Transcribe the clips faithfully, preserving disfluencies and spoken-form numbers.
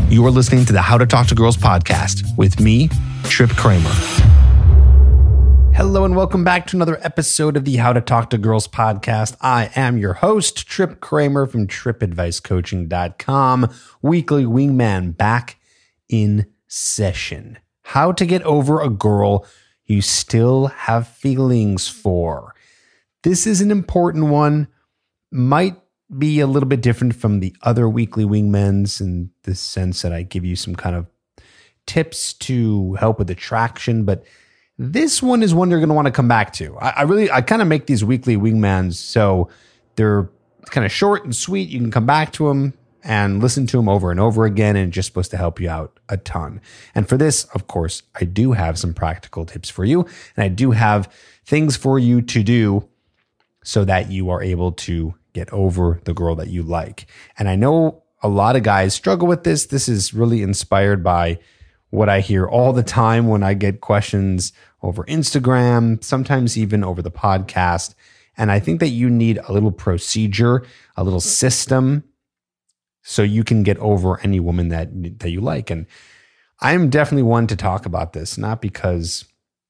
You are listening to the How to Talk to Girls podcast with me, Trip Kramer. Hello and welcome back to another episode of the How to Talk to Girls podcast. I am your host, Trip Kramer from trip advice coaching dot com. Weekly Wingman back in session. How to get over a girl you still have feelings for. This is an important one. Might be a little bit different from the other weekly wingmans in the sense that I give you some kind of tips to help with attraction, but this one is one you're going to want to come back to. I, I really, I kind of make these weekly wingmans so they're kind of short and sweet. You can come back to them and listen to them over and over again, and it's just supposed to help you out a ton. And for this, of course, I do have some practical tips for you, and I do have things for you to do so that you are able to get over the girl that you like. And I know a lot of guys struggle with this. This is really inspired by what I hear all the time when I get questions over Instagram, sometimes even over the podcast. And I think that you need a little procedure, a little system, so you can get over any woman that, that you like. And I'm definitely one to talk about this, not because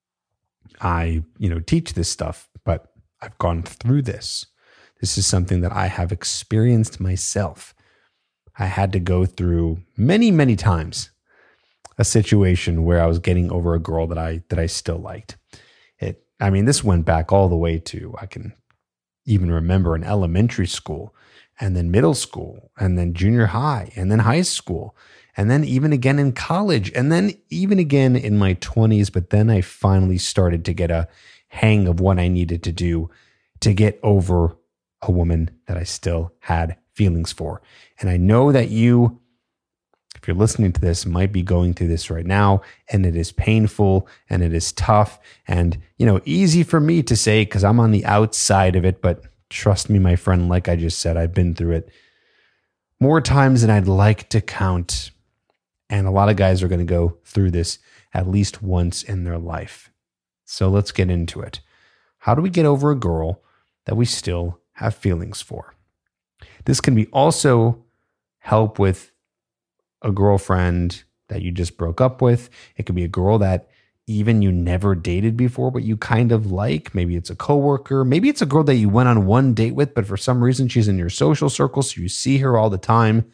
I, you know, teach this stuff, but I've gone through this. This is something that I have experienced myself. I had to go through many, many times a situation where I was getting over a girl that I that I still liked. It, I mean, this went back all the way to, I can even remember, in elementary school, and then middle school, and then junior high, and then high school, and then even again in college, and then even again in my twenties. But then I finally started to get a hang of what I needed to do to get over a woman that I still had feelings for. And I know that you, if you're listening to this, might be going through this right now, and it is painful and it is tough and, you know, easy for me to say because I'm on the outside of it. But trust me, my friend, like I just said, I've been through it more times than I'd like to count. And a lot of guys are going to go through this at least once in their life. So let's get into it. How do we get over a girl that we still have feelings for? This can be also help with a girlfriend that you just broke up with. It could be a girl that even you never dated before, but you kind of like. Maybe it's a coworker. Maybe it's a girl that you went on one date with, but for some reason she's in your social circle, so you see her all the time.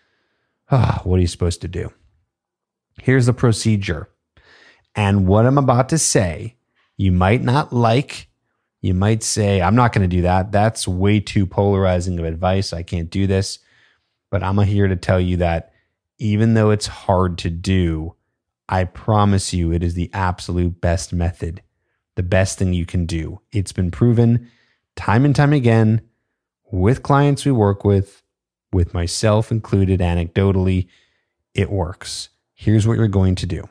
Ah, what are you supposed to do? Here's the procedure. And what I'm about to say, you might not like. You might say, I'm not going to do that. That's way too polarizing of advice. I can't do this. But I'm here to tell you that even though it's hard to do, I promise you it is the absolute best method, the best thing you can do. It's been proven time and time again with clients we work with, with myself included, anecdotally, it works. Here's what you're going to do.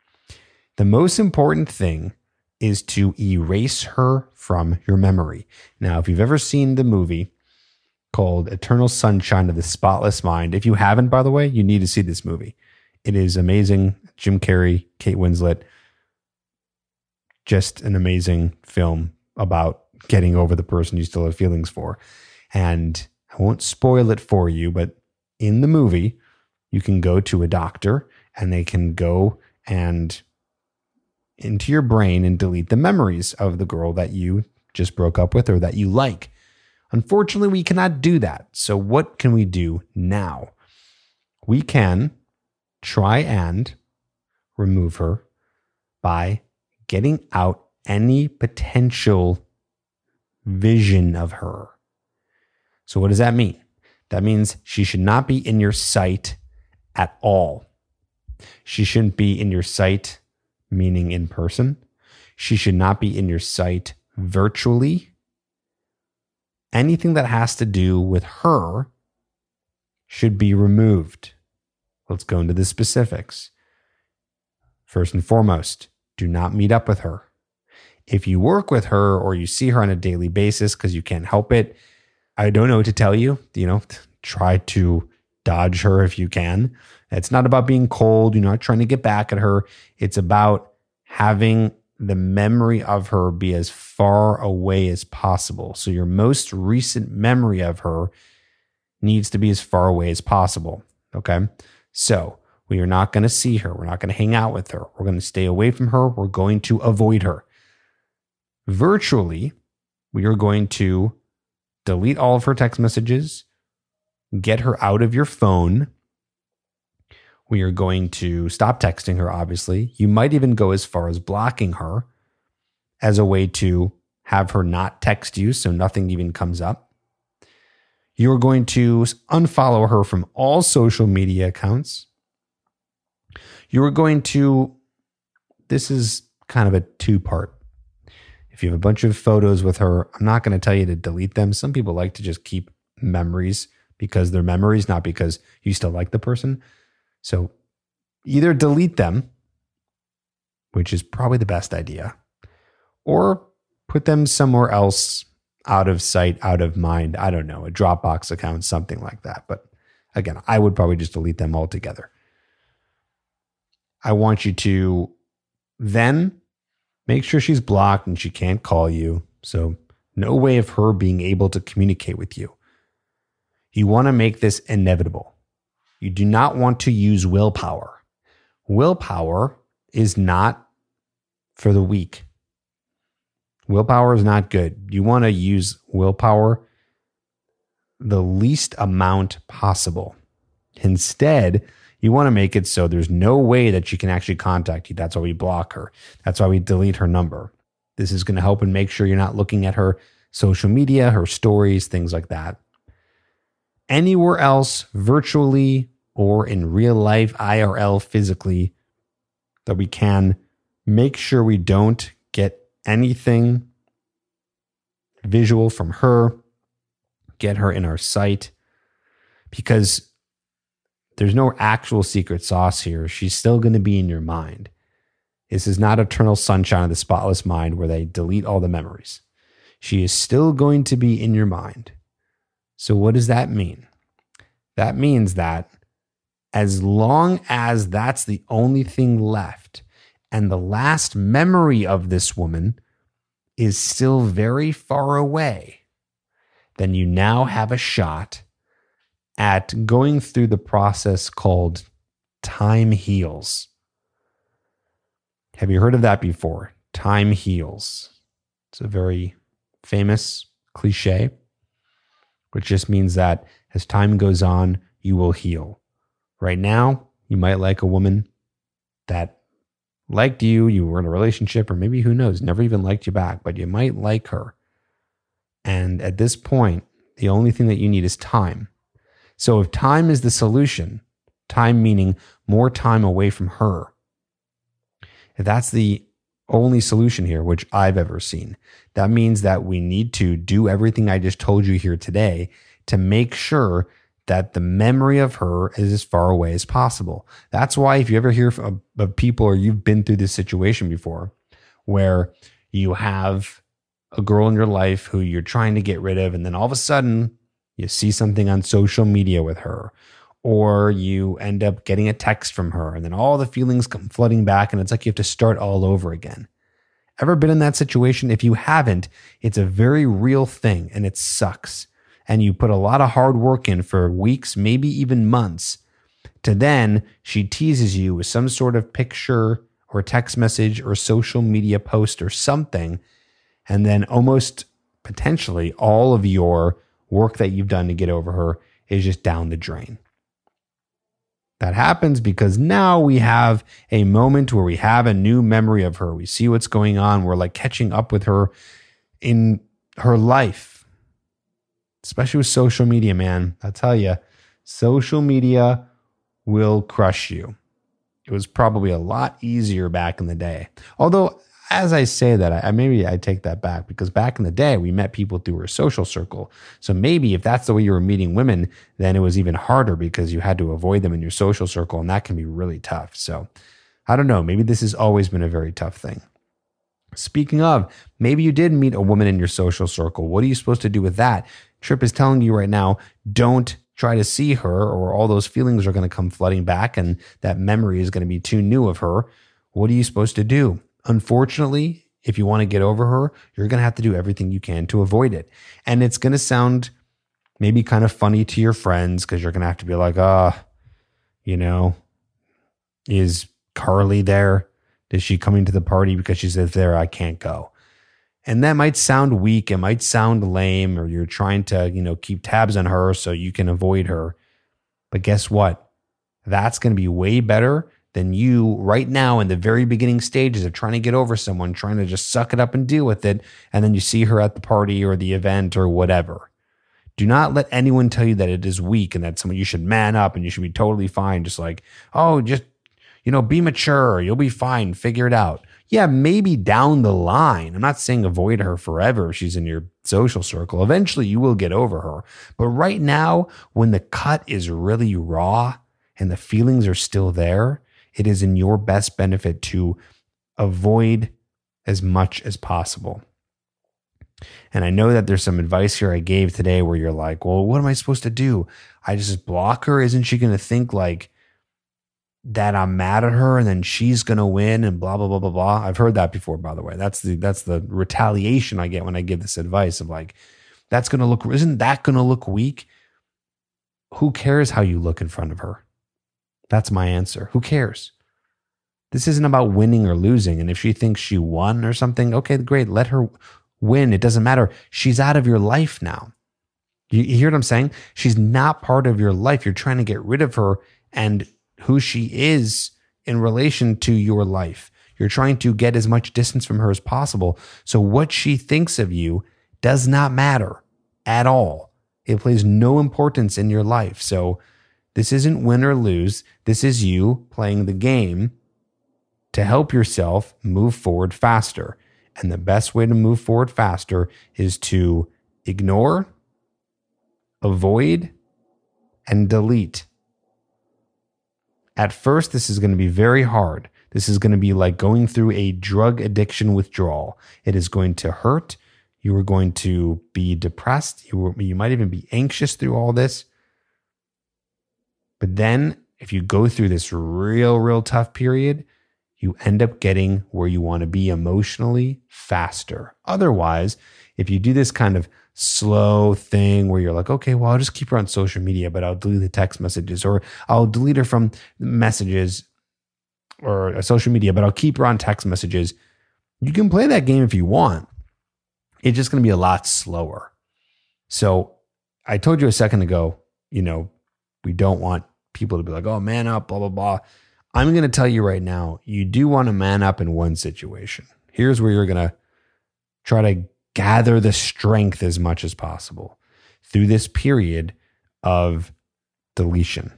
The most important thing is to erase her from your memory. Now, if you've ever seen the movie called Eternal Sunshine of the Spotless Mind, if you haven't, by the way, you need to see this movie. It is amazing. Jim Carrey, Kate Winslet, just an amazing film about getting over the person you still have feelings for. And I won't spoil it for you, but in the movie, you can go to a doctor and they can go and into your brain and delete the memories of the girl that you just broke up with or that you like. Unfortunately, we cannot do that. So what can we do now? We can try and remove her by getting out any potential vision of her. So what does that mean? That means she should not be in your sight at all. She shouldn't be in your sight, meaning in person. She should not be in your sight virtually. Anything that has to do with her should be removed. Let's go into the specifics. First and foremost, do not meet up with her. If you work with her or you see her on a daily basis because you can't help it, I don't know what to tell you. You know, try to dodge her if you can. It's not about being cold. You're not trying to get back at her. It's about having the memory of her be as far away as possible. So your most recent memory of her needs to be as far away as possible. Okay. So We are not going to see her. We're not going to hang out with her. We're going to stay away from her. We're going to avoid her. Virtually, we are going to delete all of her text messages, get her out of your phone. We are going to stop texting her, obviously. You might even go as far as blocking her as a way to have her not text you so nothing even comes up. You're going to unfollow her from all social media accounts. You're going to, this is kind of a two-part. If you have a bunch of photos with her, I'm not going to tell you to delete them. Some people like to just keep memories because they're memories, not because you still like the person. So either delete them, which is probably the best idea, or put them somewhere else, out of sight, out of mind. I don't know, a Dropbox account, something like that. But again, I would probably just delete them altogether. I want you to then make sure she's blocked and she can't call you. So no way of her being able to communicate with you. You want to make this inevitable. You do not want to use willpower. Willpower is not for the weak. Willpower is not good. You want to use willpower the least amount possible. Instead, you want to make it so there's no way that she can actually contact you. That's why we block her. That's why we delete her number. This is going to help and make sure you're not looking at her social media, her stories, things like that. Anywhere else, virtually or in real life, I R L, physically, that we can, make sure we don't get anything visual from her, get her in our sight, because there's no actual secret sauce here. She's still going to be in your mind. This is not Eternal Sunshine of the Spotless Mind where they delete all the memories. She is still going to be in your mind. So what does that mean? That means that as long as that's the only thing left and the last memory of this woman is still very far away, then you now have a shot at going through the process called time heals. Have you heard of that before? Time heals. It's a very famous cliche, which just means that as time goes on, you will heal. Right now, you might like a woman that liked you, you were in a relationship, or maybe, who knows, never even liked you back, but you might like her. And at this point, the only thing that you need is time. So if time is the solution, time meaning more time away from her, if that's the only solution here, which I've ever seen, that means that we need to do everything I just told you here today to make sure that the memory of her is as far away as possible. That's why if you ever hear of, of people, or you've been through this situation before, where you have a girl in your life who you're trying to get rid of, and then all of a sudden you see something on social media with her, or you end up getting a text from her, and then all the feelings come flooding back, and it's like you have to start all over again. Ever been in that situation? If you haven't, it's a very real thing, and it sucks. And you put a lot of hard work in for weeks, maybe even months, to then she teases you with some sort of picture or text message or social media post or something, and then almost potentially all of your work that you've done to get over her is just down the drain. That happens because now we have a moment where we have a new memory of her. We see what's going on. We're like catching up with her in her life, especially with social media, man. I tell you, social media will crush you. It was probably a lot easier back in the day. Although, as I say that, I, maybe I take that back, because back in the day, we met people through our social circle. So maybe if that's the way you were meeting women, then it was even harder because you had to avoid them in your social circle, and that can be really tough. So I don't know. Maybe this has always been a very tough thing. Speaking of, maybe you did meet a woman in your social circle. What are you supposed to do with that? Trip is telling you right now, don't try to see her, or all those feelings are going to come flooding back, and that memory is going to be too new of her. What are you supposed to do? Unfortunately, if you want to get over her, you're going to have to do everything you can to avoid it. And it's going to sound maybe kind of funny to your friends, because you're going to have to be like, ah, oh, you know, Is Carly there? Is she coming to the party because she says there, I can't go? And that might sound weak. It might sound lame, or you're trying to, you know, keep tabs on her so you can avoid her. But guess what? That's going to be way better than you right now in the very beginning stages of trying to get over someone, trying to just suck it up and deal with it. And then you see her at the party or the event or whatever. Do not let anyone tell you that it is weak and that someone you should man up and you should be totally fine. Just like, oh, just, you know, be mature. You'll be fine. Figure it out. Yeah, maybe down the line. I'm not saying avoid her forever if she's in your social circle. Eventually you will get over her. But right now, when the cut is really raw and the feelings are still there, it is in your best benefit to avoid as much as possible. And I know that there's some advice here I gave today where you're like, well, what am I supposed to do? I just block her? Isn't she going to think like that I'm mad at her and then she's going to win and blah, blah, blah, blah, blah. I've heard that before, by the way. That's the, that's the retaliation I get when I give this advice of like, that's going to look, isn't that going to look weak? Who cares how you look in front of her? That's my answer. Who cares? This isn't about winning or losing. And if she thinks she won or something, okay, great. Let her win. It doesn't matter. She's out of your life now. You, you hear what I'm saying? She's not part of your life. You're trying to get rid of her and who she is in relation to your life. You're trying to get as much distance from her as possible. So what she thinks of you does not matter at all. It plays no importance in your life. So this isn't win or lose. This is you playing the game to help yourself move forward faster. And the best way to move forward faster is to ignore, avoid, and delete. At first, this is going to be very hard. This is going to be like going through a drug addiction withdrawal. It is going to hurt. You are going to be depressed. You, will, you might even be anxious through all this. But then if you go through this real, real tough period, you end up getting where you want to be emotionally faster. Otherwise, if you do this kind of slow thing where you're like, okay, well, I'll just keep her on social media, but I'll delete the text messages, or I'll delete her from messages or social media, but I'll keep her on text messages. You can play that game if you want. It's just going to be a lot slower. So I told you a second ago, you know, we don't want people to be like, oh, man up, blah, blah, blah. I'm going to tell you right now, you do want to man up in one situation. Here's where you're going to try to gather the strength as much as possible through this period of deletion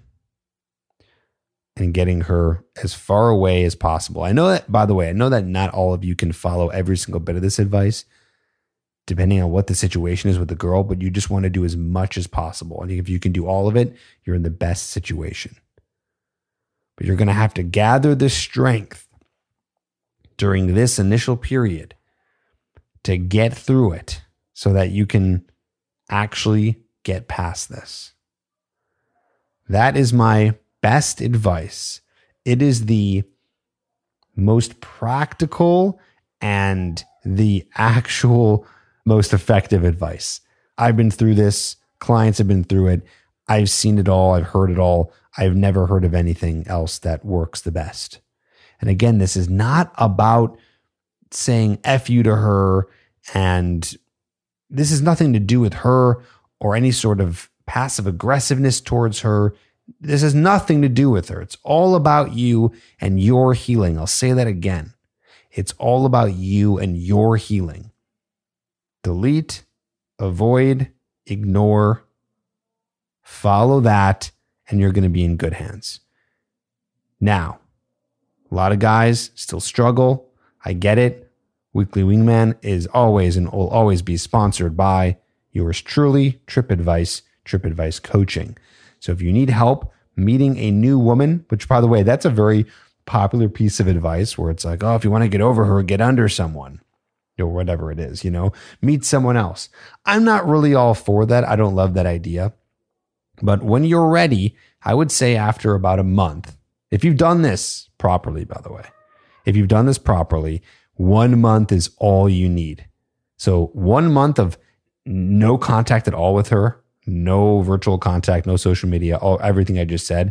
and getting her as far away as possible. I know that, by the way, I know that not all of you can follow every single bit of this advice, depending on what the situation is with the girl, but you just want to do as much as possible. And if you can do all of it, you're in the best situation. But you're going to have to gather the strength during this initial period to get through it so that you can actually get past this. That is my best advice. It is the most practical and the actual most effective advice. I've been through this. Clients have been through it. I've seen it all. I've heard it all. I've never heard of anything else that works the best. And again, this is not about saying F you to her, and this has nothing to do with her or any sort of passive aggressiveness towards her. This has nothing to do with her. It's all about you and your healing. I'll say that again. It's all about you and your healing. Delete, avoid, ignore, follow that, and you're going to be in good hands. Now, a lot of guys still struggle. I get it. Weekly Wingman is always and will always be sponsored by yours truly, Trip Advice, Trip Advice Coaching. So if you need help meeting a new woman, which by the way, that's a very popular piece of advice where it's like, oh, if you want to get over her, get under someone or whatever it is, you know, meet someone else. I'm not really all for that. I don't love that idea. But when you're ready, I would say after about a month, if you've done this properly, by the way, if you've done this properly, one month is all you need. So one month of no contact at all with her, no virtual contact, no social media, all everything I just said.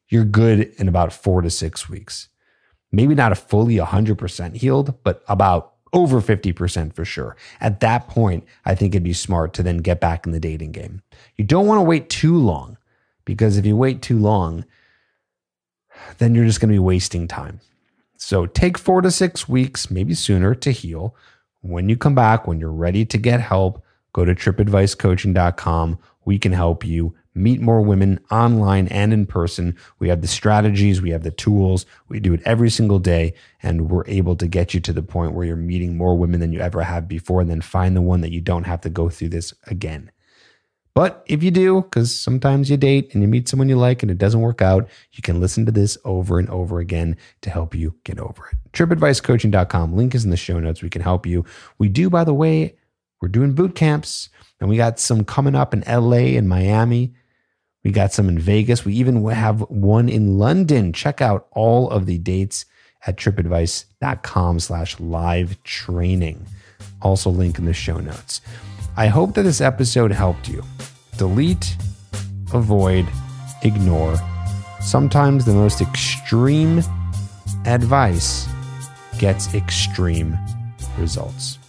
you're good in about four to six weeks. Maybe not a fully one hundred percent healed, but about over fifty percent for sure. At that point, I think it'd be smart to then get back in the dating game. You don't want to wait too long, because if you wait too long, then you're just going to be wasting time. So take four to six weeks, maybe sooner, to heal. When you come back, when you're ready to get help, go to trip advice coaching dot com. We can help you meet more women online and in person. We have the strategies, we have the tools, we do it every single day, and we're able to get you to the point where you're meeting more women than you ever have before, and then find the one that you don't have to go through this again. But if you do, because sometimes you date and you meet someone you like and it doesn't work out, you can listen to this over and over again to help you get over it. trip advice coaching dot com. Link is in the show notes. We can help you. We do, by the way, we're doing boot camps, and we got some coming up in L A and Miami. We got some in Vegas. We even have one in London. Check out all of the dates at trip advice dot com slash live training. Also link in the show notes. I hope that this episode helped you. Delete, avoid, ignore. Sometimes the most extreme advice gets extreme results.